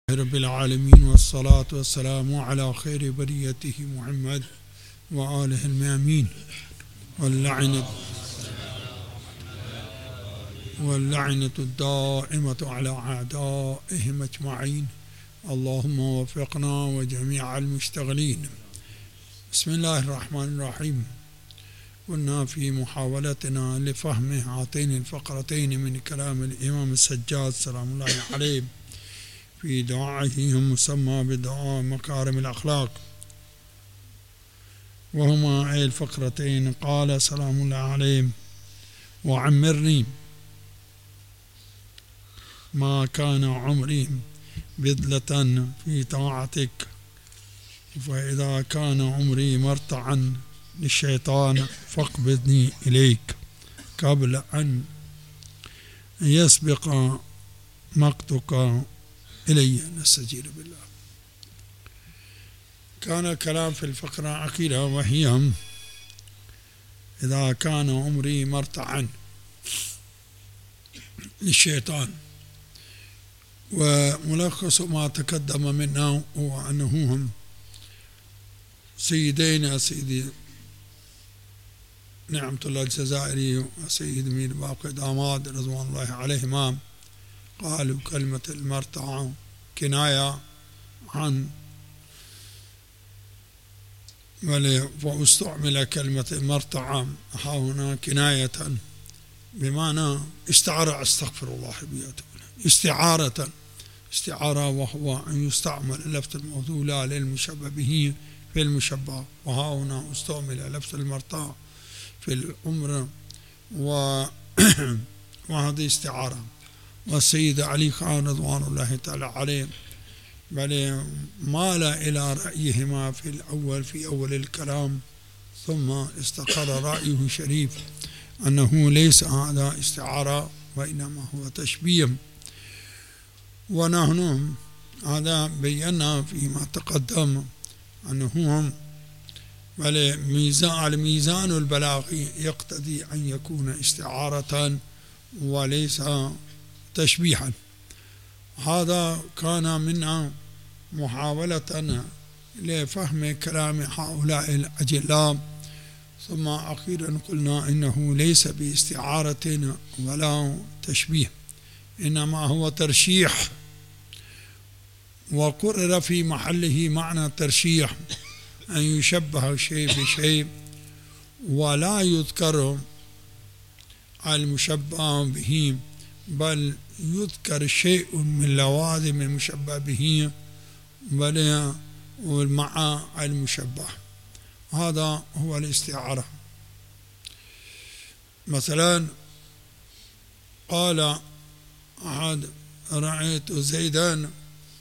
رب العالمين، والصلاة والسلام على خير بريته محمد وآله الميامين، واللعنة الدائمة على أعدائهم أجمعين. اللهم وفقنا وجميع المشتغلين. بسم الله الرحمن الرحيم. كنا في محاولتنا لفهم هاتين الفقرتين من كلام الإمام السجاد سلام الله عليه في دعائه المسمى بدعاء مكارم الأخلاق، وهما أي الفقرتين: قال سلام الله عليه: وعمرني ما كان عمري بذلة في طاعتك، فإذا كان عمري مرتعا للشيطان فاقبضني إليك قبل أن يسبق مقتك إلي. نستجير بالله. كان الكلام في الفقرة الأخيرة وهي: إذا كان عمري مرتعا للشيطان. وملخص ما تقدم منه هو أنهم سيدين، سيدي نعمة الله الجزائري وسيد مير باقي داماد رضوان الله عليهما قالوا كلمة المرتع كناية عن، واستعمل كلمة المرتع هنا كناية بمعنى استعارة، استغفر الله استعارة، وهو أن يستعمل لفظ الموضوع لا للمشبه به في المشبه، وها هنا استعمل لفظ المرتع في الأمر وهذه استعارة. والسيد علي خان رضوان الله تعالى عليه بل مال إلى رأيهما في أول الكلام، ثم استقر رأيه شريف أنه ليس هذا استعارة وإنما هو تشبيه. ونحن هذا بينا فيما تقدم أنه الميزان البلاغي يقتضي أن يكون استعارة وليس تشبيها. هذا كان منا محاولة لفهم كلام هؤلاء الأجلاء. ثم أخيرا قلنا إنه ليس باستعارة ولا تشبيه، إنما هو ترشيح، وقرر في محله معنى الترشيح أن يشبه شيء بشيء ولا يذكر المشبه به، بل يذكر شيء من لوازم المشبه به بل مع المشبه. هذا هو الاستعارة. مثلا قال أحد: رأيت زيدا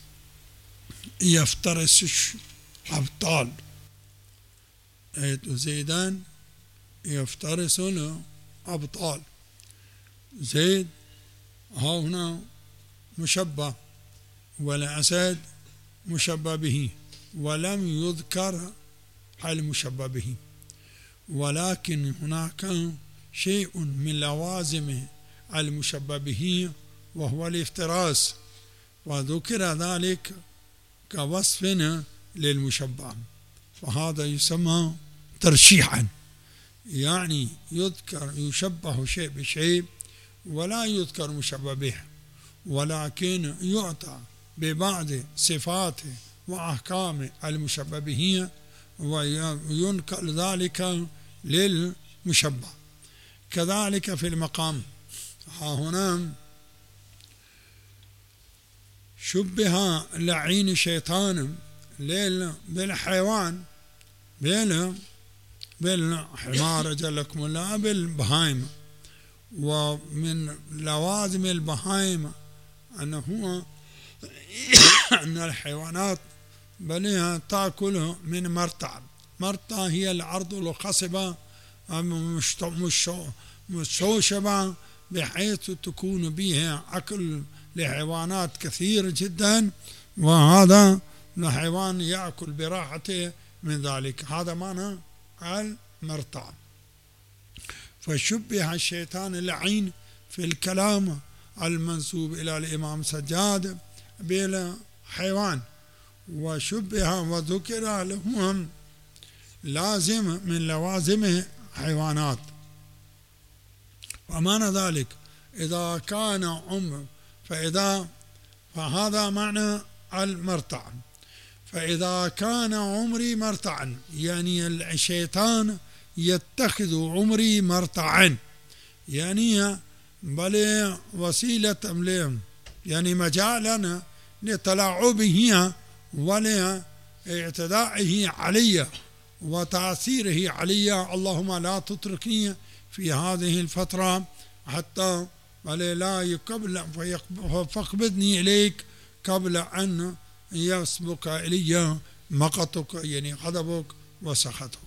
يفترس الأبطال. رأيت زيدا يفترس الأبطال. زيد ها هنا مشبه، والأسد مشبه به، ولم يذكر المشبه به، ولكن هناك شيء من لوازم المشبه به وهو الافتراس، وذكر ذلك كوصف للمشبه، فهذا يسمى ترشيحا، يعني يشبه شيء بشيء ولا يذكر مشبه به، ولكن يعطى ببعض صفات وأحكام المشبه به وينقل ذلك للمشبه. كذلك في المقام، ها هنا شبه لعين شيطان بالحيوان، بالحمار جلكم الله، بالبهائم. ومن لوازم البهائم أن الحيوانات بلها تأكل من مرتع. مرتع هي الأرض الخصبة مشوشبة بحيث تكون بها أكل لحيوانات كثير جدا، وهذا الحيوان يأكل براحته من ذلك. هذا معنى المرتع. فشبه الشيطان اللعين في الكلام المنسوب إلى الإمام سجاد حيوان وشبه وذكر لهم لازم من لوازمه حيوانات. ومعنى ذلك إذا كان عمر فهذا معنى المرتع. فإذا كان عمري مرتعا يعني الشيطان يتخذ عمري مرتعا، يعني بل وسيلة يعني مجالا لتلاعبه ولاعتدائه علي وتأثيره علي. اللهم لا تتركني في هذه الفترة حتى لا قبل فاقبضني إليك قبل أن يسبق إلي مقتك يعني غضبك وسخطك.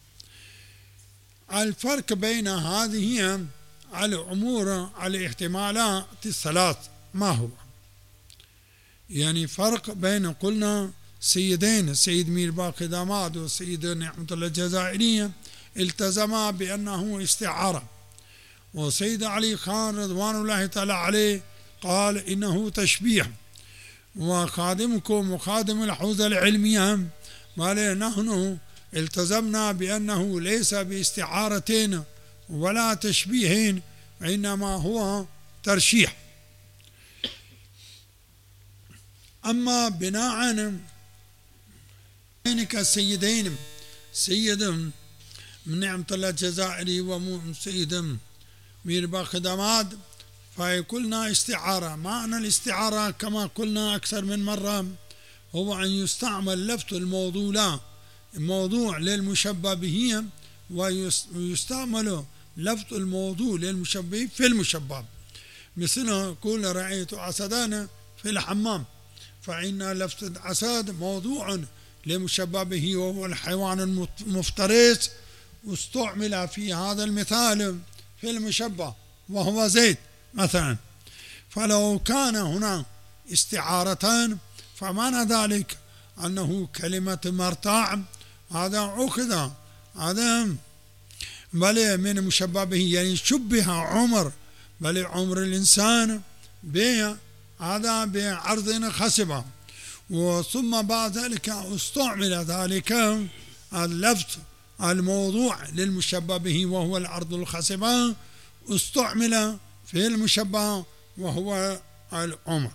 الفرق بين هذه الأمور الاحتمالات الثلاث ما هو؟ يعني فرق بين قلنا سيدين، السيد مير باقي داماد والسيد نعمة الله الجزائرية التزما بأنه استعارة، وسيد علي خان رضوان الله تعالى عليه قال إنه تشبيه، وخادمكم وخادم الحوزة العلمية قال نحن التزمنا بأنه ليس باستعارتين ولا تشبيه إنما هو ترشيح. أما بناء بينك السيدين سيد من نعمة الله الجزائري وسيد مير باقي داماد فقلنا استعارة. معنى الاستعارة كما قلنا أكثر من مرة هو أن يستعمل لفظ الموضوع للمشبه به ويستعمل لفظ الموضوع للمشبه في المشبه. مثل قول رأيت أسدان في الحمام، فإن لفظ الأسد موضوع لمشبه به وهو الحيوان المفترس، واستعمل في هذا المثال في المشبه وهو زيد مثلا. فلو كان هنا استعارتان فمعنى ذلك أنه كلمة مرتاع هذا أخذ هذا بل من مشبه به، يعني شبه عمر بل عمر الإنسان به هذا بعرض خصبة، وثم بعد ذلك استعمل ذلك اللفظ الموضوع للمشبه به وهو العرض الخصبة استعمل في المشبه وهو العمر.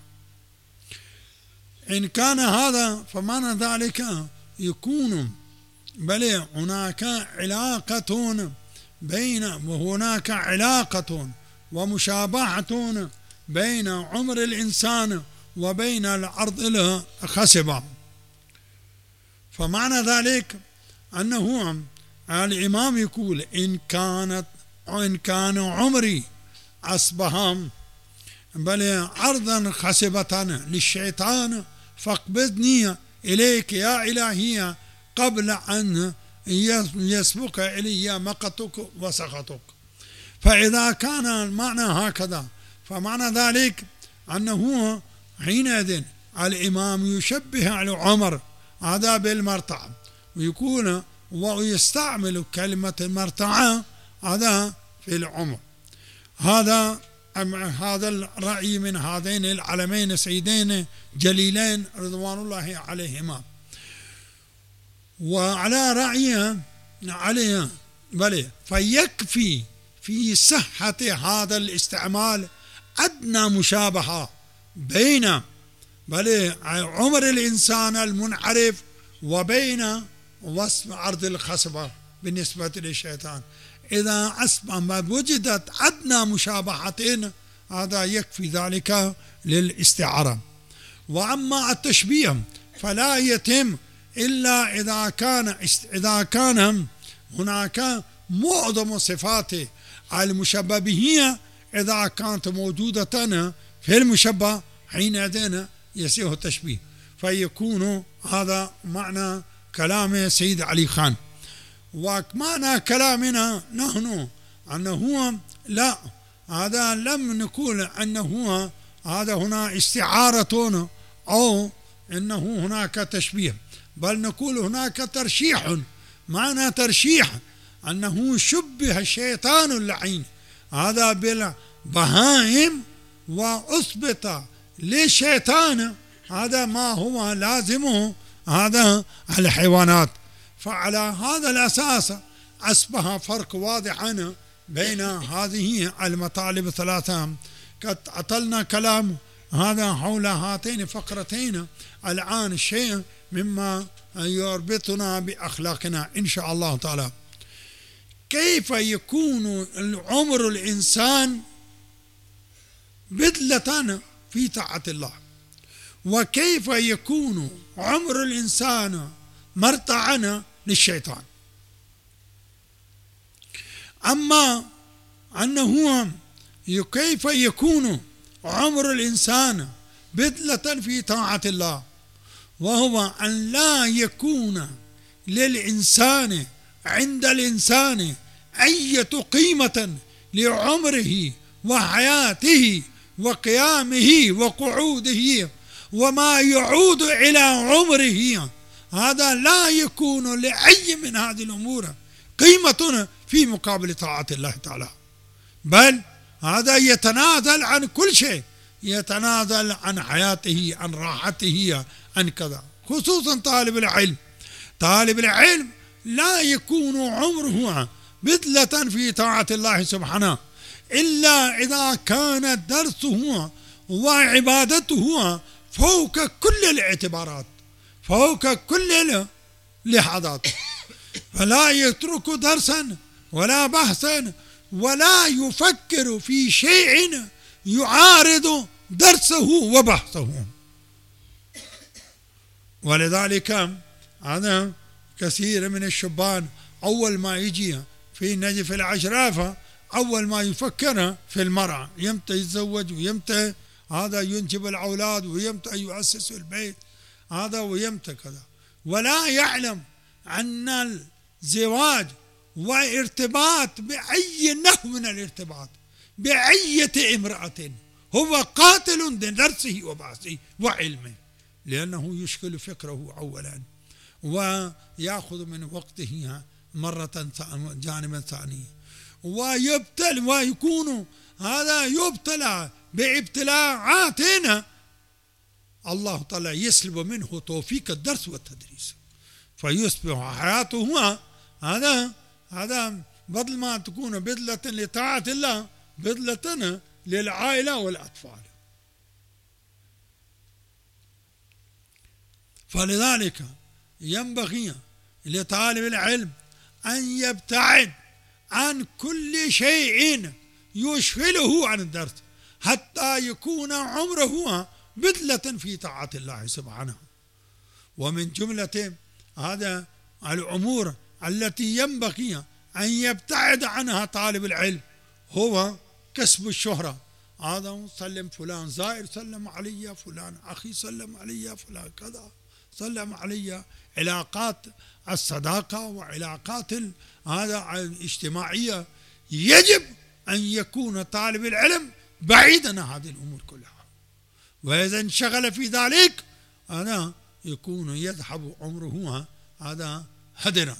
إن كان هذا فمعنى ذلك يكون بل هناك علاقة وهناك علاقة ومشابهة بين عمر الإنسان وبين العرض الخصبة. فمعنى ذلك أنه الإمام يقول إن كان عمري أصبح بل عرضا خصبة للشيطان فاقبضني إليك يا إلهي قبل أن يسبق إلي مقتك وسخطك. فإذا كان المعنى هكذا فمعنى ذلك أنه حينئذ الإمام يشبه على عمر هذا بالمرتع ويكون ويستعمل كلمة المرتع هذا في العمر. هذا الرأي من هذين العلمين السيدين جليلين رضوان الله عليهما. وعلى رأيه عليه بل فيكفي في صحة هذا الاستعمال أدنى مشابهة بين بل عمر الإنسان المنعرف وبين وصف عرض الخصبة بالنسبة للشيطان. إذا أصبح ما وجدت أدنى مشابهتين هذا يكفي ذلك للاستعارة. وأما التشبيه فلا يتم إلا إذا كان هناك معظم صفات المشبه به إذا كانت موجودة في المشبه حينئذ يصير التشبيه. فيكون هذا معنى كلام سيد علي خان. ومعنى كلامنا نحن أنه لا هذا لم نقول أنه هذا هنا استعارة أو أنه هناك تشبيه، بل نقول هناك ترشيح. معنى ترشيح أنه شبه الشيطان اللعين هذا بالبهائم وأثبت للشيطان هذا ما هو لازمه هذا الحيوانات. فعلى هذا الأساس أصبح فرق واضحا بين هذه المطالب الثلاثة. قد أطلنا كلام هذا حول هاتين فقرتين. الآن شيء مما يربطنا بأخلاقنا إن شاء الله تعالى. كيف يكون عمر الإنسان بذلة في طاعة الله، وكيف يكون عمر الإنسان مرتعا للشيطان؟ أما أنه كيف يكون عمر الإنسان بذلة في طاعة الله، وهو أن لا يكون للإنسان عند الإنسان أي قيمة لعمره وحياته وقيامه وقعوده وما يعود إلى عمره. هذا لا يكون لأي من هذه الأمور قيمة في مقابل طاعة الله تعالى، بل هذا يتنازل عن كل شيء، يتنازل عن حياته، عن راحته، عن كذا. خصوصا طالب العلم. طالب العلم لا يكون عمره بذلة في طاعة الله سبحانه إلا إذا كان درسه وعبادته فوق كل الاعتبارات، فوق كل اللحظات، فلا يترك درسا ولا بحثا ولا يفكر في شيء يعارض درسه وبحثه. ولذلك هذا كثير من الشبان أول ما يجي في نجف العشرافة أول ما يفكر في المرأة، يمتى يتزوج ويمتى هذا ينجب الأولاد ويمتى يؤسس البيت هذا ويمتى كذا، ولا يعلم أن الزواج وارتباط بأي نحو من الارتباط بأية امرأة هو قاتل لدرسه وبحثه وعلمه، لأنه يشكل فكره أولا ويأخذ من وقته مرة جانبا ثانيا، ويبتل ويكون هذا يبتلى بابتلاعات الله تعالى يسلب منه توفيق الدرس والتدريس، فيصبح حياته هذا بدل ما تكون بذلة لطاعة الله بذلة للعائلة والأطفال. فلذلك ينبغي لطالب العلم أن يبتعد عن كل شيء يشغله عن الدرس حتى يكون عمره بذلة في طاعة الله سبحانه. ومن جملة هذا الأمور التي ينبغي أن يبتعد عنها طالب العلم هو كسب الشهرة. هذا سلم فلان زائر سلم علي، فلان أخي سلم علي، فلان كذا سلم علي. علاقات الصداقة وعلاقات هذا الاجتماعية يجب أن يكون طالب العلم بعيدا عن هذه الأمور كلها، وإذا انشغل في ذلك يكون يذهب عمره هذا هدرا.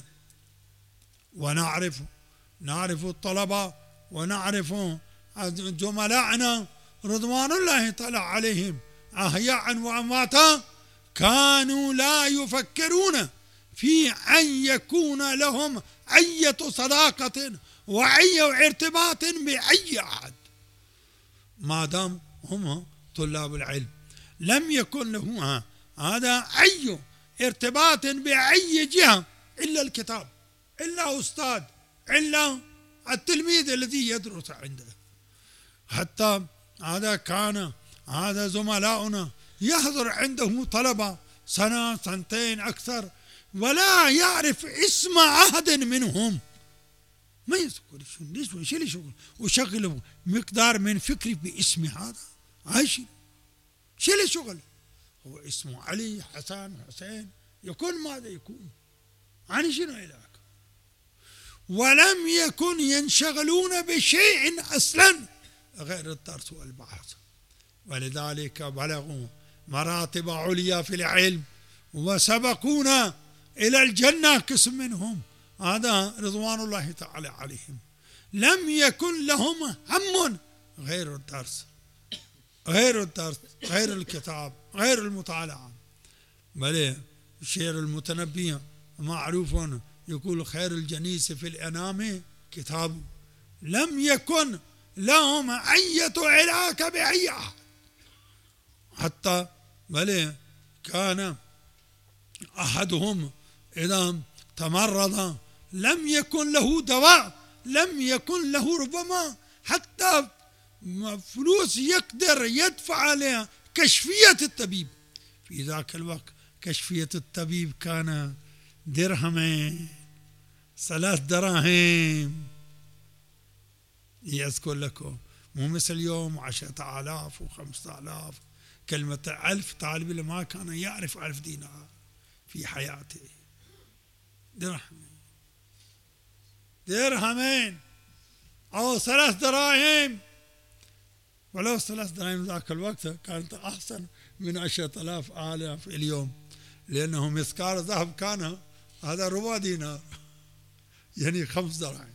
ونعرف الطلبة ونعرف زملائنا رضوان الله تعالى عليهم أحياء وأمواتا كانوا لا يفكرون في أن يكون لهم أي صداقة وأي ارتباط بأي أحد ما دام هم طلاب العلم. لم يكن له هذا أي ارتباط بأي جهة إلا الكتاب، إلا أستاذ، إلا التلميذ الذي يدرس عنده. حتى هذا كان هذا زملاؤنا يحضر عنده طلبة سنة سنتين أكثر ولا يعرف اسم أحد منهم، ما يذكر شو وشغل مقدار من فكري باسم هذا عايش شو شغل هو اسمه علي حسن حسين يكون ماذا يكون عن شنو إلهك. ولم يكن ينشغلون بشيء أصلا غير الدرس والبحث. ولذلك بلغوا مراتب عليا في العلم وسبقونا إلى الجنة قسم منهم هذا رضوان الله تعالى عليهم. لم يكن لهم هم غير الدرس، غير الكتاب، غير المطالعة. بل الشعر المتنبي معروف يقول: خير الجنيس في الأنام كتاب لم يكن لهم أية علاك بأي أحد. حتى بل كان أحدهم إذا تمرض لم يكن له دواء، لم يكن له ربما حتى فلوس يقدر يدفع عليها كشفية الطبيب. في ذاك الوقت كشفية الطبيب كان درهمين، 3 دراهم. يذكر لكم مو مثل اليوم 10,000 و5,000. كلمة 1000 طالب اللي ما كان يعرف 1000 دينار في حياته. درهمين أو 3 دراهم. ولو 3 دراهم ذاك الوقت كانت أحسن من 10,000 اليوم، لأنه مثقال ذهب كان هذا ربع دينار، يعني 5 دراهم.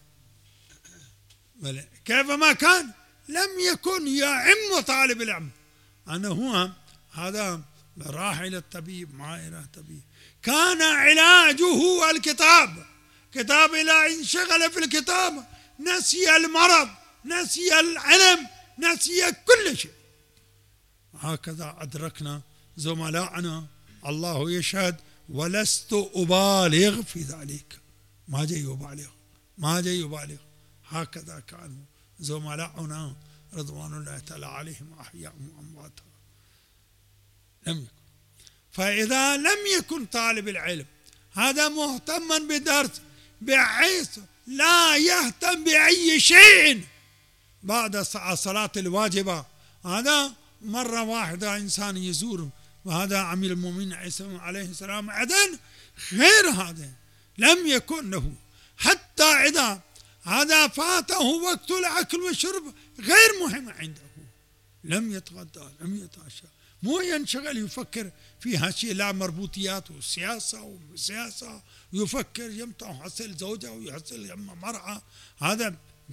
كيفما كان لم يكن يعم طالب العلم أنه هو هذا راح إلى الطبيب، ما إلى الطبيب. كان علاجه الكتاب. كتاب إلى انشغل في الكتاب نسي المرض، نسي العلم، نسي كل شيء. هكذا أدركنا زملاءنا، الله يشهد ولست أبالغ في ذلك. ما جاي يبالغ. هكذا كانوا زملاؤنا رضوان الله تعالى عليهم أحياء وأموات. لم يكن. فإذا لم يكن طالب العلم هذا مهتما بدرس بحيث لا يهتم بأي شيء بعد الصلاة الواجبة، هذا مرة واحدة إنسان يزور وهذا أمير المؤمنين عيسى عليه السلام عدن، غير هذا لم يكن له. حتى إذا هذا فاته وقت الأكل والشرب غير مهم عنده، لم يتغدى، لم يتعشى، مو ينشغل يفكر في هالشيء، لا مربوطيات وسياسة يفكر يمتى يحصل زوجة ويحصل يما مرأة. هذا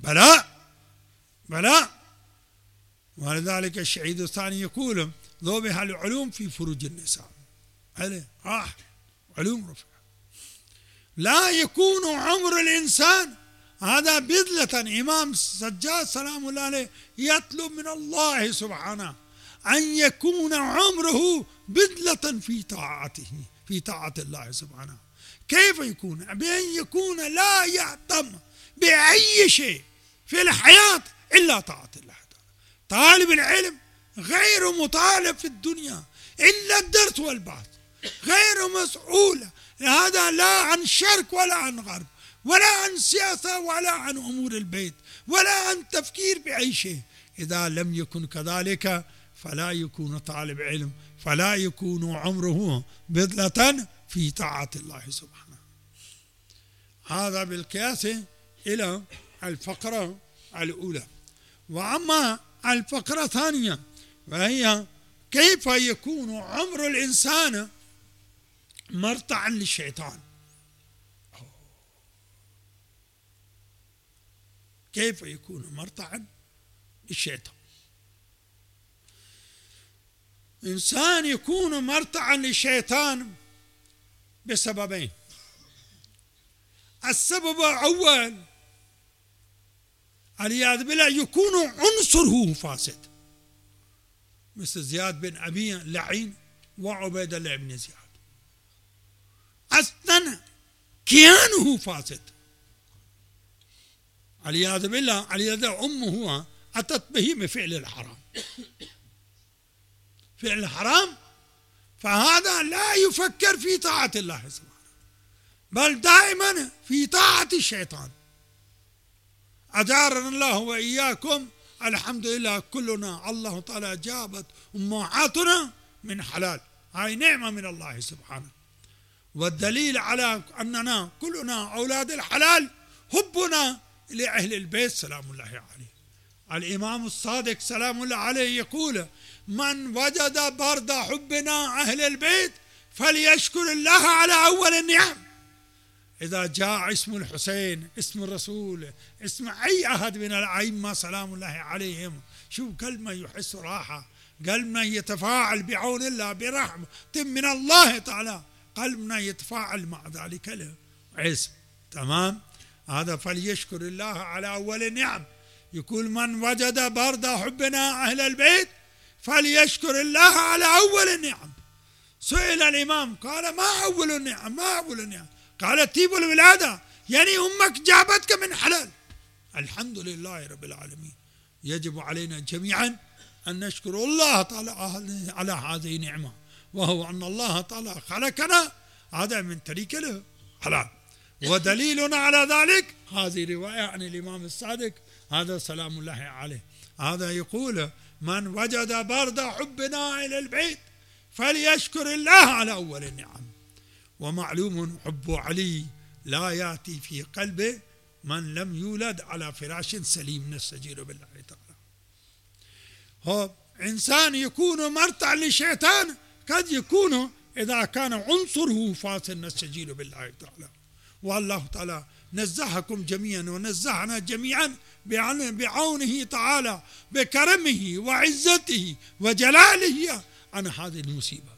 بلاء. ولذلك الشهيد الثاني يقول: ذوبها العلوم في فروج النساء. علوم رفع. لا يكون عمر الإنسان هذا بذلة. إمام سجاد سلام الله عليه يطلب من الله سبحانه أن يكون عمره بذلة في طاعته، في طاعة الله سبحانه. كيف يكون؟ بأن يكون لا يهتم بأي شيء في الحياة إلا طاعة الله تعالى. طالب العلم غير مطالب في الدنيا إلا الدرس والبحث، غير مسؤول هذا لا عن شرق ولا عن غرب، ولا عن سياسة ولا عن أمور البيت، ولا عن تفكير بأي شيء. إذا لم يكن كذلك فلا يكون طالب علم، فلا يكون عمره بذلة في طاعة الله سبحانه. هذا بالقياس إلى الفقرة الأولى. وأما الفقرة الثانية وهي كيف يكون عمر الإنسان مرتعا للشيطان. كيف يكون مرتعا للشيطان؟ إنسان يكون مرتعا للشيطان بسببين. السبب الأول والعياذ بالله يكون عنصره فاسد، مثل زياد بن أبي لعين وعبيد الله بن زياد، أصلا كيانه فاسد والعياذ بالله. والعياذ أمه أتت به بفعل الحرام، فعل الحرام، فهذا لا يفكر في طاعة الله سبحانه، بل دائما في طاعة الشيطان. أجارنا الله وإياكم. الحمد لله كلنا الله تعالى جابت أمهاتنا من حلال، هاي نعمة من الله سبحانه. والدليل على أننا كلنا أولاد الحلال حبنا لأهل البيت سلام الله عليه. الإمام الصادق سلام الله عليه يقول: من وجد برد حبنا أهل البيت فليشكر الله على أول النعم. إذا جاء اسم الحسين، اسم الرسول، اسم أي أحد من الأئمة سلام الله عليهم شوف قلب ما يحس راحة، قلبنا يتفاعل بعون الله برحمة من الله تعالى، قلبنا يتفاعل مع ذلك له عز. تمام. هذا فليشكر الله على أول النعم. يقول من وجد برد حبنا أهل البيت فليشكر الله على أول النعم. سئل الإمام قال ما أول النعم؟ ما أول النعم؟ قال طيب الولادة، يعني أمك جابتك من حلال. الحمد لله رب العالمين. يجب علينا جميعا أن نشكر الله تعالى على هذه النعمة، وهو أن الله تعالى خلقنا هذا من طريق الحلال. ودليلنا على ذلك هذه رواية عن الإمام الصادق هذا سلام الله عليه، هذا يقول من وجد برد حبنا إلى البيت فليشكر الله على أول النعم. ومعلوم حب علي لا يأتي في قلبه من لم يولد على فراش سليم، نستجير بالله تعالى. هو إنسان يكون مرتع للشيطان قد يكون إذا كان عنصره فاسد، نستجير بالله تعالى. والله تعالى نزهكم جميعا ونزهنا جميعا بعونه تعالى بكرمه وعزته وجلاله عن هذه المصيبة.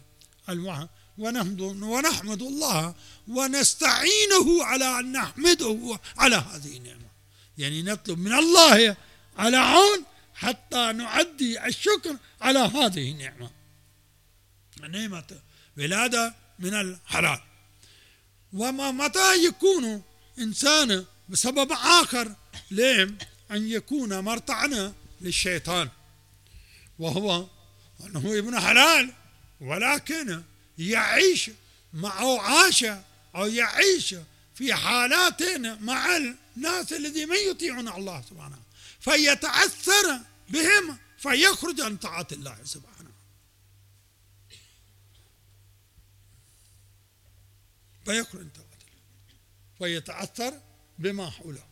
ونحمد الله ونستعينه على أن نحمده على هذه النعمة، يعني نطلب من الله على عون حتى نؤدي الشكر على هذه النعمة، نعمة ولادة من الحلال. وما متى يكون إنسان بسبب آخر لم أن يكون مرتعنا للشيطان، وهو أنه ابن حلال ولكن يعيش أو عاش أو يعيش في حالات مع الناس الذين من يطيعون الله سبحانه فيتأثر بهم فيخرج عن طاعة الله سبحانه، فيخرج عن طاعة الله فيتأثر بما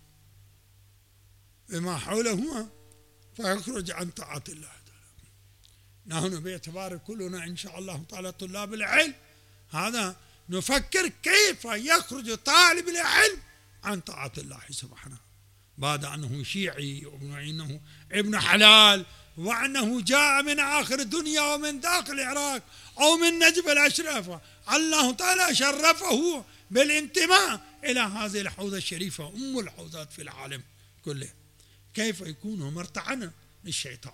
حوله فيخرج عن طاعة الله. نحن باعتبار كلنا إن شاء الله تعالى طلاب العلم هذا نفكر كيف يخرج طالب العلم عن طاعة الله سبحانه، بعد أنه شيعي وأنه ابن حلال وأنه جاء من آخر الدنيا ومن داخل العراق أو من نجف الأشرف، الله تعالى شرفه بالانتماء إلى هذه الحوزة الشريفة أم الحوزات في العالم كله. كيف يكون مرتعنا للشيطان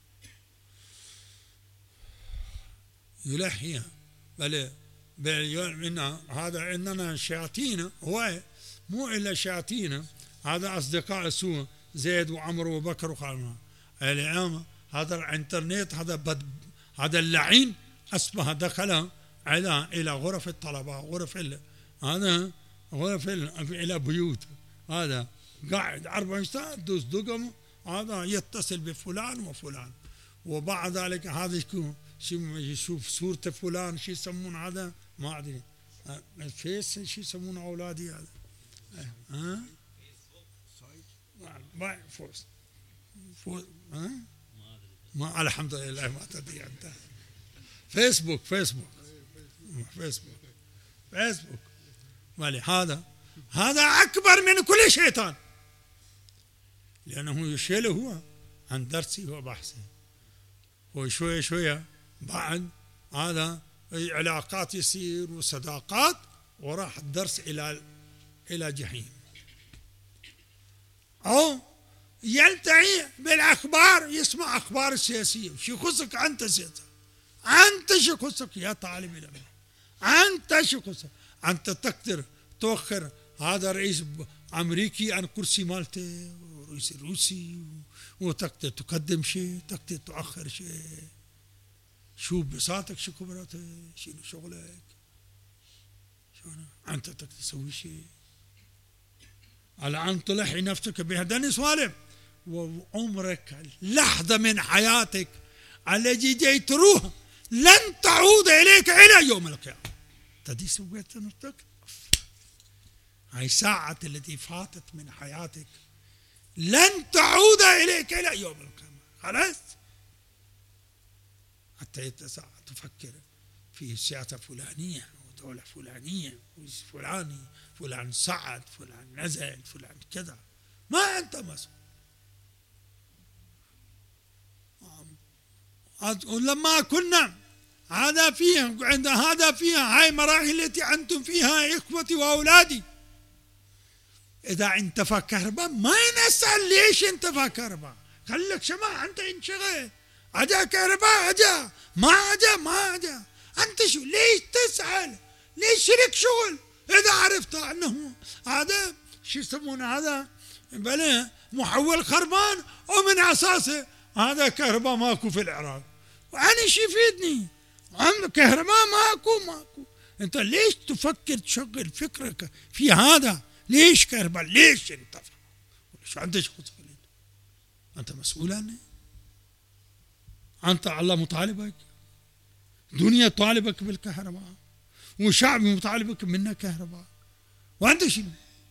يلحيها؟ بل هذا إننا شياطين، هو مو إلا شياطين، هذا أصدقاء سوء زيد وعمر وبكر وخالد. اليوم هذا الإنترنت هذا اللعين أصبح دخل إلى غرف الطلبة، غرف إلى بيوت، هذا قاعد 24 ساعة دوس دقم، هذا يتصل بفلان وفلان، وبعد ذلك هذا يشوف صورة فلان شو يسمون هذا ما أدري الفيس شو يسمون أولادي هذا ما الحمد لله ما تدري أنت. فيسبوك هذا أكبر من كل شيطان، لأنه يشيله هو عن درسه وبحثه، وشوية بعد هذا علاقات يصير وصداقات وراح الدرس إلى جحيم، أو يلتعي بالأخبار يسمع أخبار السياسية. شو يخصك أنت سياسة؟ أنت شو يخصك يا طالب العلم؟ أنت شو يخصك؟ أنت تقدر تؤخر هذا رئيس أمريكي عن كرسي مالته ورئيس روسي، وتقدر تقدم شيء تقدر تؤخر شيء. شو بساطك شو خبراتك شنو شغلك أنت تقدر تسوي شيء. الآن تلحي نفسك بهذا سوالف، وعمرك لحظة من حياتك التي جيتروها لن تعود إليك إلى يوم القيامة. تدي سويت نفسك هاي ساعة التي فاتت من حياتك لن تعود إليك إلى يوم القيامة، خلاص. حتى تفكر في سياسة فلانية ودولة فلانية فلان صعد فلان نزل فلان كذا، ما أنت مسؤول. ولما كنا هذا فيها عند هذا فيها هاي مراحل التي أنتم فيها إخوتي وأولادي. إذا انتفى كهرباء ما نسأل ليش انتفى كهرباء، خليك شماع أنت انشغل، أجا كهرباء أجا ما أجا أنت شو ليش تسأل؟ ليش شريك شغل؟ إذا عرفت أنه هذا شو يسمونه هذا بله محول خربان ومن أساسه هذا كهرباء ماكو في العراق، وأنا شو يفيدني؟ كهرباء ماكو. أنت ليش تفكر تشغل فكرك في هذا؟ ليش كهرباء؟ ليش انتفع؟ شو أنت شو تقول؟ أنت مسؤول عنه؟ أنت الله مطالبك؟ دنيا طالبك بالكهرباء وشعب مطالبك منا كهرباء، وأنت شنو؟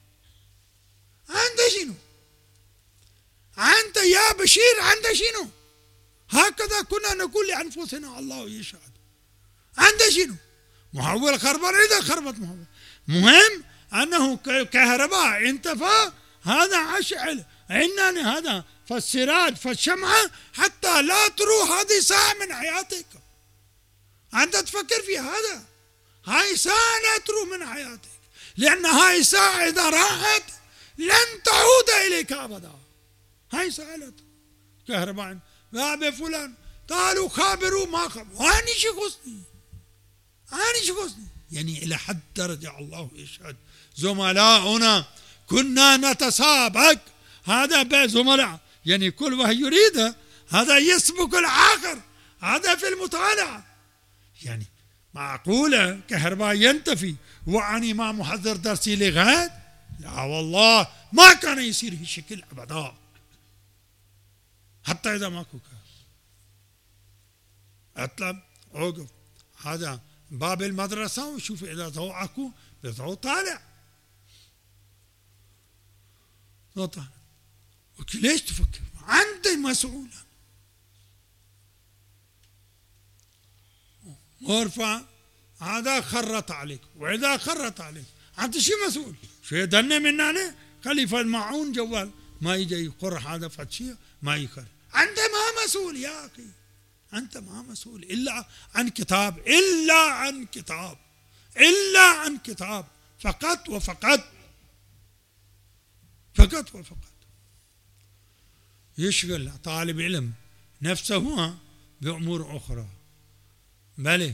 أنت يا بشير أنت شنو؟ هكذا كنا نقول لأنفسنا الله يشهد. أنت شنو؟ محول خربان إذا خربت محول، مهم أنه كهرباء انتفى هذا أشعل عندنا هذا فالسراج فالشمعة حتى لا تروح هذه ساعة من حياتك. أنت تفكر في هذا، هاي ساعة لا تروح من حياتك، لأن هاي ساعة إذا راحت لن تعود إليك أبدا. هاي ساعة لا تروح. كهرباء باب فلان قالوا خابروا ما خابروا، أنا شو قصدي؟ يعني إلى حد درجة الله يشهد زملاؤنا كنا نتسابق، هذا بزملاء يعني كل واحد يريد هذا يسبق الآخر، هذا في المطالعة. يعني معقولة كهرباء ينتفي وأني ما محضر درسي لغد؟ لا والله ما كان يصير هالشكل أبدا، حتى إذا ماكو كهرباء. اطلب اوقف هذا باب المدرسة وشوف إذا ضوء أكو بضوء طالع. ليش تفكر؟ أنت مسؤول. وارفع هذا خرط عليك، وإذا خرط عليك أنت شو مسؤول؟ شو يدني من هنا؟ خليفة المعون جوال ما يجي يقر هذا فتشي ما يقر. أنت ما مسؤول يا أخي، أنت ما مسؤول إلا عن كتاب، إلا عن كتاب فقط وفقط. يشغل طالب علم نفسه بأمور أخرى، بلى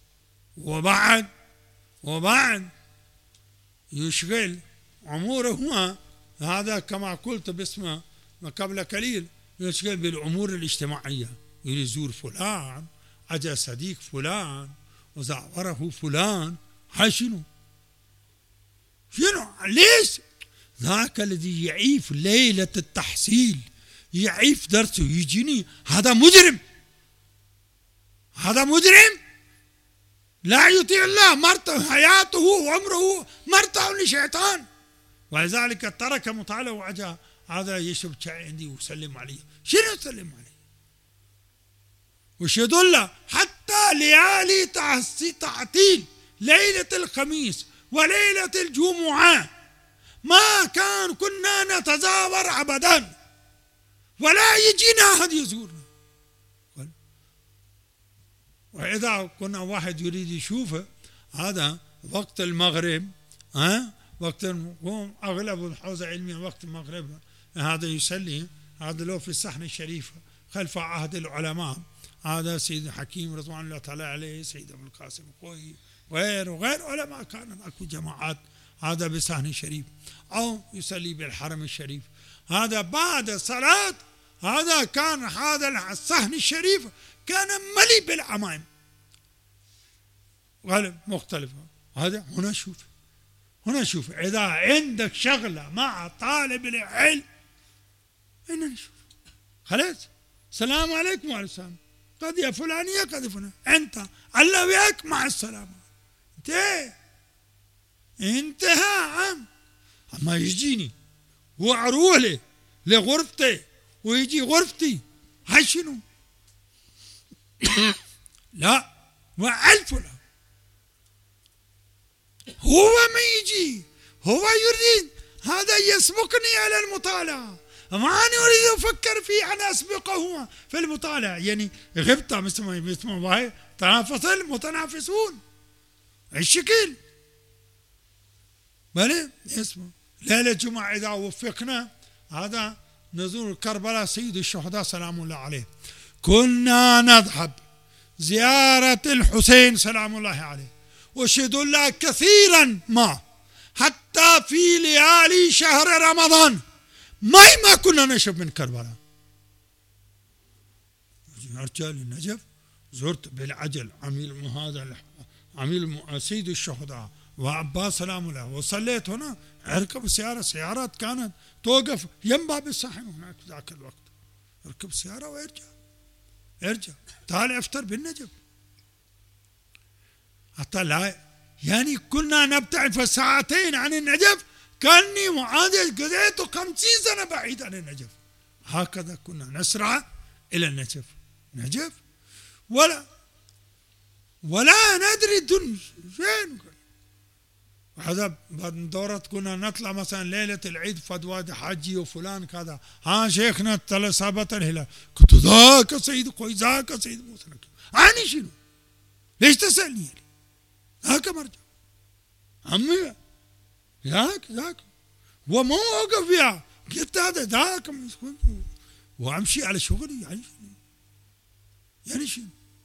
وبعد يشغل أموره هذا كما قلت باسمه قبل قليل، يشغل بالأمور الاجتماعية، يزور فلان، أجا صديق فلان وزعوره فلان. هاي شنو؟ ليش؟ ذاك الذي يعيف ليلة التحصيل، يعيف درسه، يجيني هذا مجرم لا يطيع الله، مرته حياته وعمره مرتع لشيطان، ولذلك ترك مطالعة وأجا هذا يشرب شاي عندي وسلم علي. شنو سلم علي؟ وش يدل؟ حتى ليالي تعطيل ليلة الخميس وليلة الجمعة ما كنا نتزاور أبدا، ولا يجينا أحد يزورنا. وإذا كنا واحد يريد يشوفه هذا وقت المغرب، وقت أغلب الحوزة العلمية وقت المغرب هذا يصلي، هذا له في الصحن الشريف خلف عهد العلماء، هذا سيد حكيم رضوان الله تعالى عليه، سيد أبو القاسم الخوئي وغير علماء، كان أكو جماعات هذا بالصحن الشريف، أو يصلي بالحرم الشريف. هذا بعد صلاة هذا كان هذا الصحن الشريف كان مليء بالعمائم غالب مختلفة. هذا هنا شوف إذا عندك شغلة مع طالب العلم هنا نشوف خلاص، السلام عليكم وعليكم السلام، قضية فلانية قضية فلانية، أنت الله وياك مع السلامة، انتهى عم. أما يجيني وأروح له لغرفتي ويجي غرفتي، هاي شنو؟ لا، وألف له. هو ما يجي، هو يريد هذا يسبقني على المطالعة، ما أنا أريد أفكر في أن أسبقهما في المطالعة، يعني غبطة مثل ما يسمى تنافس المتنافسون الشكل. بلى اسمه ليلة جمعة إذا وفقنا هذا نزور كربلاء سيد الشهداء سلام الله عليه، كنا نذهب زيارة الحسين سلام الله عليه، وشهد الله كثيرا ما حتى في ليالي شهر رمضان ما كنا نشوف من كربلاء. أرجع للنجف، زرت بالعجل عميل سيد الشهداء وعباس سلام الله، وصليت هنا. اركب سيارات كانت توقف يم باب الصحن هناك ذاك الوقت، اركب السيارة وارجع تعال افطر بالنجف. حتى لا يعني كنا نبتعد ساعتين عن النجف، كاني معادل قضيت 50 سنة بعيد عن النجف. هكذا كنا نسرع إلى النجف ولا ندري الدنيا فين. هذا بعد دورة كنا نطلع مثلا ليلة العيد فدواد حجي وفلان كذا، شيخنا ثابت الهلال، كنت ذاك سيد قوي ذاك سيد موسى، أنا شنو؟ ليش تسألني؟ ذاك مرجع عمي ذاك وما أوقف فيها، قلت هذا ذاك وأمشي على شغلي. يعني شنو؟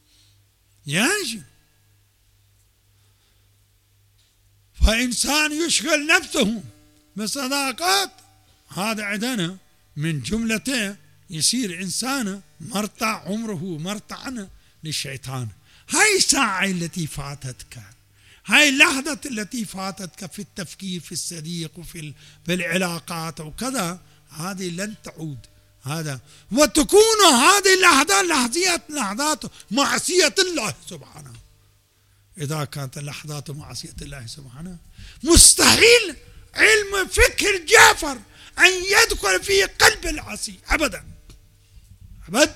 فإنسان يشغل نفسه بصداقات، هذا عندنا من جملته يصير إنسان مرتع عمره مرتعا للشيطان. هاي الساعة التي فاتتك، هاي اللحظة التي فاتتك في التفكير في الصديق وفي العلاقات وكذا، هذه لن تعود. هذا وتكون هذه لحظات معصية الله سبحانه. إذا كانت اللحظات معصية الله سبحانه، مستحيل علم فكر جعفر أن يدخل في قلب العصي أبدا ما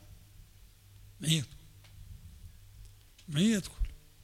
يدخل.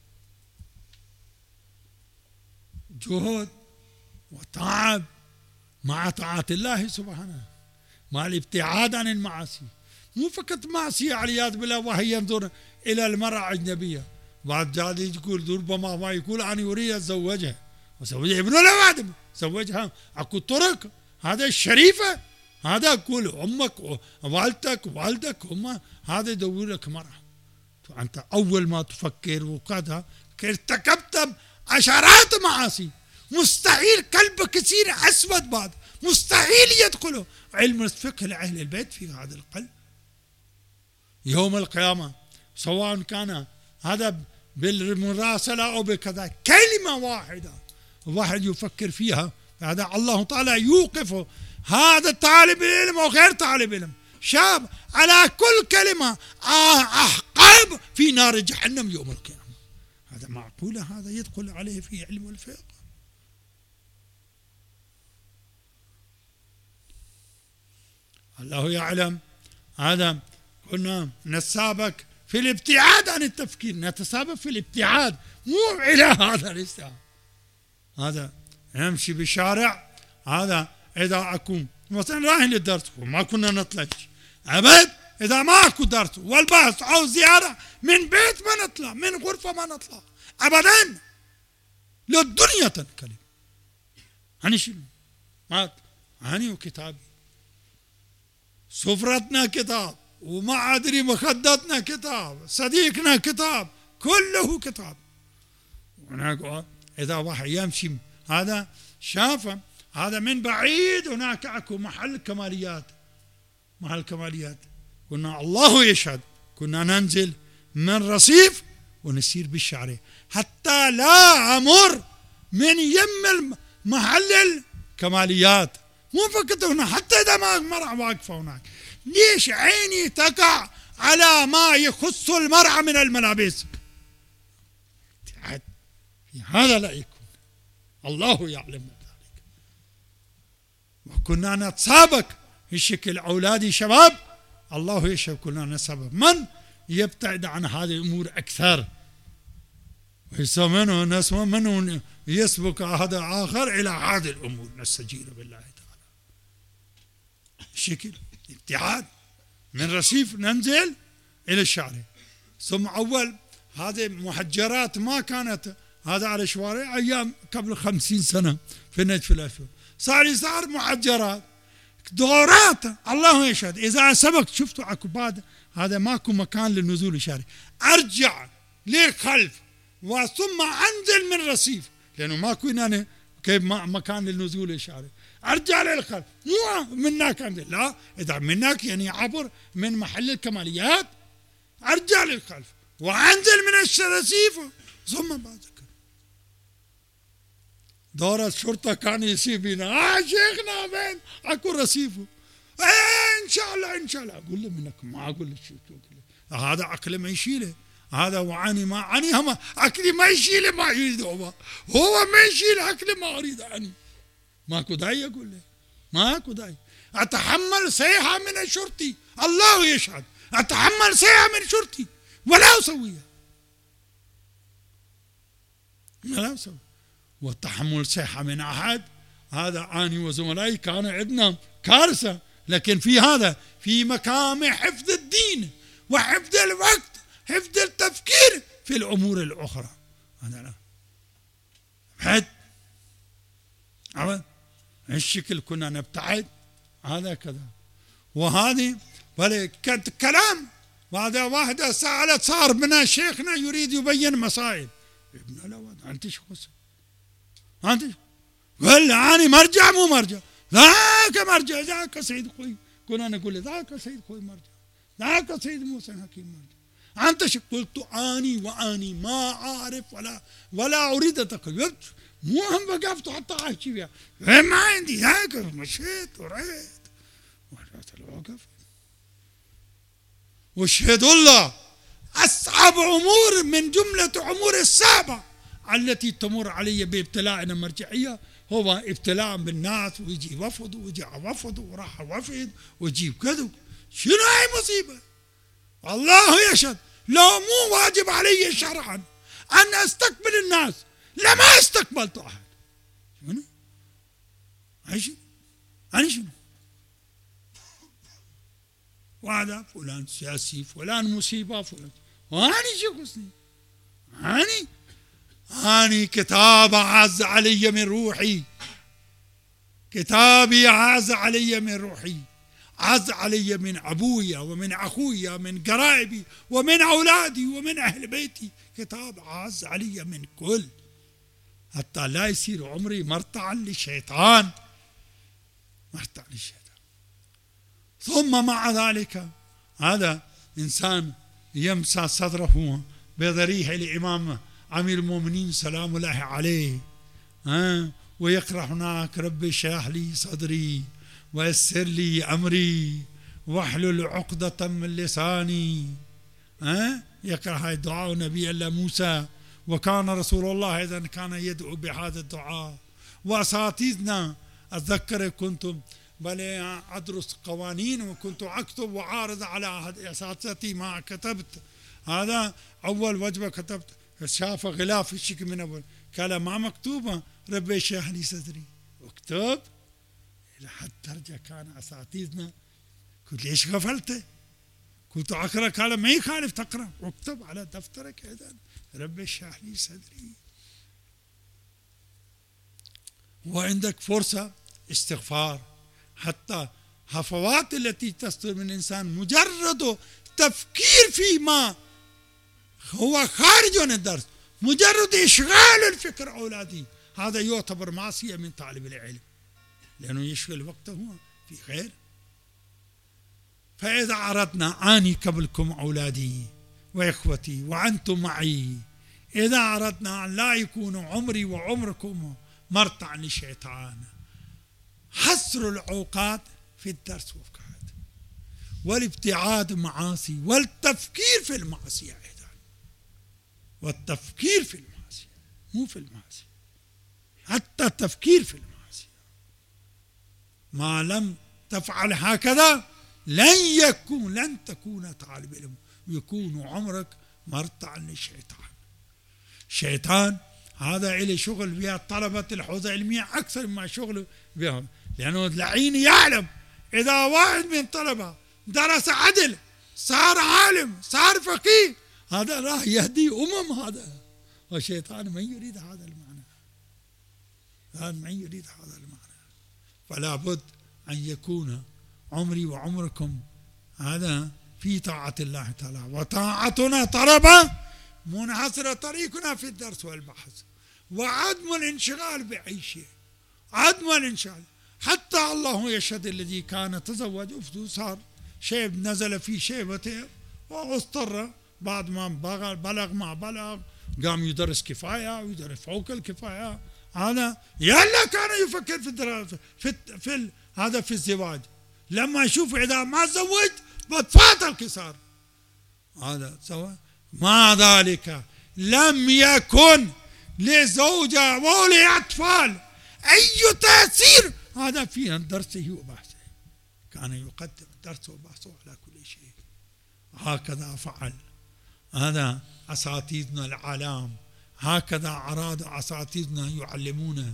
جهد وتعب مع طاعة الله سبحانه، مع الابتعاد عن المعاصي. مو فقط معصية والعياذ بالله وهي ينظر إلى المرأة أجنبية، بعد جالي يقول ربما ما يقول أنا أريد أتزوجها وزوجها ابن الأوادم، زوجها أكو طرق، هذا الشريفة، هذا أقول أمك والدك هم، هذا يدور لك مرأة. أنت أول ما تفكر وكذا ارتكبت عشرات معاصي، مستحيل قلبك يصير أسود بعد، مستحيل يدخله علم الفقه لأهل البيت في هذا القلب يوم القيامة، سواء كان هذا بالمراسلة أو بكذا، كلمة واحدة واحد يفكر فيها، هذا الله تعالى يوقفه، هذا طالب العلم وغير طالب العلم، شاب على كل كلمة أحقاب في نار جهنم يوم القيامة. هذا معقولة؟ هذا يدخل عليه في علم الفقه؟ الله يعلم. هذا كنا نتسابق في الابتعاد عن التفكير، نتسابق في الابتعاد مو إلى هذا الاستعاد. هذا نمشي بالشارع، هذا إذا أكون مثلا رايحين للدرس وما كنا نطلع أبد، إذا ما أكو درس والبحث أو زيارة من بيت ما نطلع، من غرفة ما نطلع أبدا، للدنيا تنكلم. أنا شنو؟ ما أنا وكتابي، سفرتنا كتاب، وما أدري مخدتنا كتاب، صديقنا كتاب، كله كتاب. هناك إذا واحد يمشي هذا شافه، هذا من بعيد هناك أكو محل كماليات، كنا الله يشهد كنا ننزل من رصيف ونسير بالشعرية حتى لا أمر من يم محل الكماليات، مو فقط هنا، حتى إذا ما مرأة واقفة هناك، ليش عيني تقع على ما يخص المرأة من الملابس؟ في هذا لا يكون، الله يعلم ذلك. وكنا نتسابق في شكل أولادي شباب، الله يشهد كنا نتسابق من يبتعد عن هذه الأمور أكثر، ويسمونه نسمع منه يسبق هذا آخر إلى هذه الأمور، نستجير بالله تعالى. شكل ابتعاد من رصيف ننزل إلى الشارع. ثم أول هذه محجرات ما كانت هذا على الشوارع أيام قبل 50 سنة في نجف الأشهر، صار محجرات دورات. الله يشهد إذا سبق شفتوا عقبات هذا ماكو مكان للنزول الشارع، أرجع للخلف وثم أنزل من رصيف لأنه ماكو هنا كيف مكان للنزول الشارع، أرجع للخلف مو من هناك أنزل، لا إذا من هناك يعني عبر من محل الكماليات أرجع للخلف وأنزل من الرصيف ثم بعد دور الشرطة كان يسيبنا شيخنا وين اكو رصيفه ان شاء الله اقول له منك ما اقول لك شيء، هذا عقله ما يشيله، هذا وعاني ما عني هم عقلي ما يشيله ما يريد هو ما يشيل عقلي ما اريد عني، ماكو داعي اقول له ماكو داعي. اتحمل صيحة من الشرطي الله يشهد، اتحمل صيحة من شرطي ولا اسويها ولا اسوي، والتحمل صيحة من أحد هذا أنا وزملائي كان عندنا كارثة، لكن في هذا في مقام حفظ الدين وحفظ الوقت، حفظ التفكير في الأمور الأخرى. هذا لا بعد الشكل كنا نبتعد هذا كذا وهذه بل كانت كلام. وهذا واحدة سألت صار بنا شيخنا يريد يبين مصائب ابن لا أنت شو أنت قال أنا مرجع مو مرجع، ذاك مرجع ذاك سيد خوي، كنا نقول ذاك سيد خوي مرجع، ذاك سيد موسى حكيم مرجع، أنت شو قلت وأني ما أعرف ولا أريد تقول مو هم وقفت حتى عايشي فيها ما عندي ذاك مشيت وريت ورجعت الوقف واشهد الله أصعب أمور من جملة أمور الصعبة التي تمر علي بابتلاء مرجعية هو ابتلاء بالناس، ويجي وفد ويجي وفد وراح وفد ويجيب كذا، شنو هاي مصيبة؟ الله يشهد لو مو واجب علي شرعا أن أستقبل الناس لما استقبلت أحد. شنو؟ أنا شنو؟ وهذا فلان سياسي فلان مصيبة فلان، وأنا شو قصدي؟ أني كتاب عز علي من روحي، كتابي عز علي من روحي، عز علي من أبويا ومن أخويا من قرائبي ومن أولادي ومن أهل بيتي، كتاب عز علي من كل، حتى لا يصير عمري مرتعا للشيطان، مرتعا للشيطان. ثم مع ذلك هذا إنسان يمسى صدره بضريح الإمام أمير المؤمنين سلام الله عليه ويقرأ هناك رب اشرح لي صدري ويسر لي أمري واحلل عقدة من لساني، يقرأ هاي الدعاء نبي الله موسى، وكان رسول الله إذا كان يدعو بهذا الدعاء. وأساتذتنا أتذكر كنت بل أدرس قوانين وكنت أكتب وعارض على أساتذتي ما كتبت، هذا أول وجبة كتبت شاف غلاف الشيك من أول قال ما مكتوبة ربي اشرح لي صدري، واكتب لحد ترجع كان أساتذتنا قلت ليش غفلت؟ كنت أقرأ قال ما يخالف تقرأ واكتب على دفترك إذا ربي اشرح لي صدري. وعندك فرصة استغفار، حتى هفوات التي تصدر من الإنسان مجرد تفكير فيما هو خارج عن الدرس، مجرد إشغال الفكر أولادي، هذا يعتبر معصية من طالب العلم لأنه يشغل وقته في خير. فإذا أردنا أني قبلكم أولادي وإخوتي وأنتم معي، إذا أردنا أن لا يكون عمري وعمركم مرتع للشيطان، حصر الأوقات في الدرس والقعد والابتعاد معاصي والتفكير في المعصية أيضا، والتفكير في المعصية مو في المعصية، حتى التفكير في المعصية ما لم تفعل هكذا لن تكون طالب علم، يكون عمرك مرتعا للشيطان. الشيطان هذا إلي شغل بها طلبة الحوزة العلمية أكثر مما شغل بهم، لأنه اللعين يعلم إذا واحد من طلبة درس عدل صار عالم صار فقيه هذا راح يهدي هذا، والشيطان ما يريد هذا المعنى، ما يريد هذا المعنى. فلا بد أن يكون عمري وعمركم هذا في طاعة الله تعالى، وطاعتنا طلبة منحصرة طريقنا في الدرس والبحث، وعدم الانشغال بأي شيء، عدم الانشغال. حتى الله يشهد الذي كان تزوج صار شيب نزل في شيبته واضطر بعد ما بلغ ما بلغ قام يدرس كفاية ويدرس فوق الكفاية. هذا يلا كان يفكر في الدراسة هذا في الزواج، لما يشوف إذا ما تزوج بتفات القصار هذا سواء. مع ذلك لم يكن لزوجة ولأطفال أي تأثير هذا في درسه وبحثه، كان يقدم درسه وبحثه على كل شيء. هكذا فعل هذا أساتذتنا العالم، هكذا أراد أساتذتنا يعلمونه،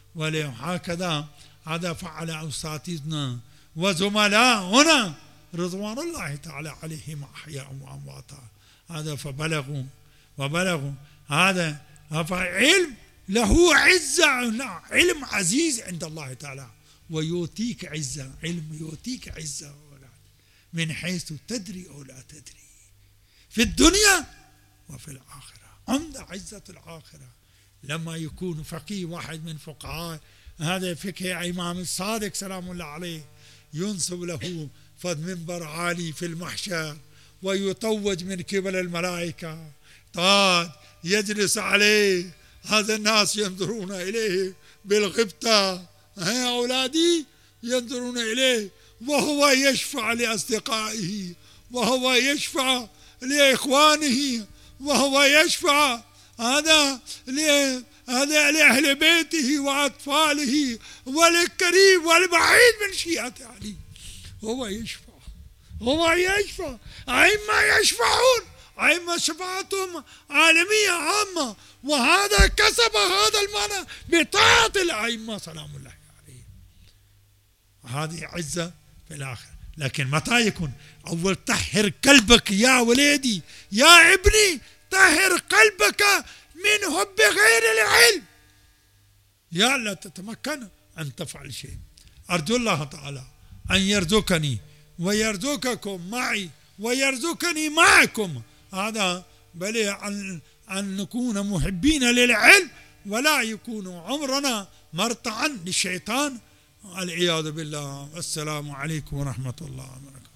وهكذا هذا فعل أساتذتنا وزملاؤنا رضوان الله تعالى عليهم أحياء وأمواتا. هذا وبلغوا هذا فعلم له عزة، لا علم عزيز عند الله تعالى، ويؤتيك عزة، علم يؤتيك عزة من حيث تدري أو لا تدري في الدنيا وفي الآخرة. عند عزة الآخرة لما يكون فقيه واحد من فقهاء هذا فقه إمام الصادق سلام الله عليه ينصب له فض منبر عالي في المحشر ويطوج من قبل الملائكة طاد يجلس عليه، هذا الناس ينظرون إليه بالغبطة، ها أولادي ينظرون إليه، وهو يشفع لأصدقائه، وهو يشفع لإخوانه، وهو يشفع هذا لأهل بيته وأطفاله وللقريب والبعيد من شيعة علي. هو يشفع أئمة يشفعون، أئمة شفاعتهم عالمية عامة، وهذا كسب هذا المعنى بطاعة الأئمة سلام الله عليهم. هذه عزة في الآخرة. لكن متى يكون؟ أول طهر قلبك يا ولدي يا ابني، طهر قلبك من حب غير العلم، يا لا تتمكن أن تفعل شيء. أرجو الله تعالى أن يرزقني ويرزقكم معي ويرزقني معكم هذا، بل أن نكون محبين للعلم ولا يكون عمرنا مرتعا للشيطان، والعياذ بالله. والسلام عليكم ورحمة الله وبركاته.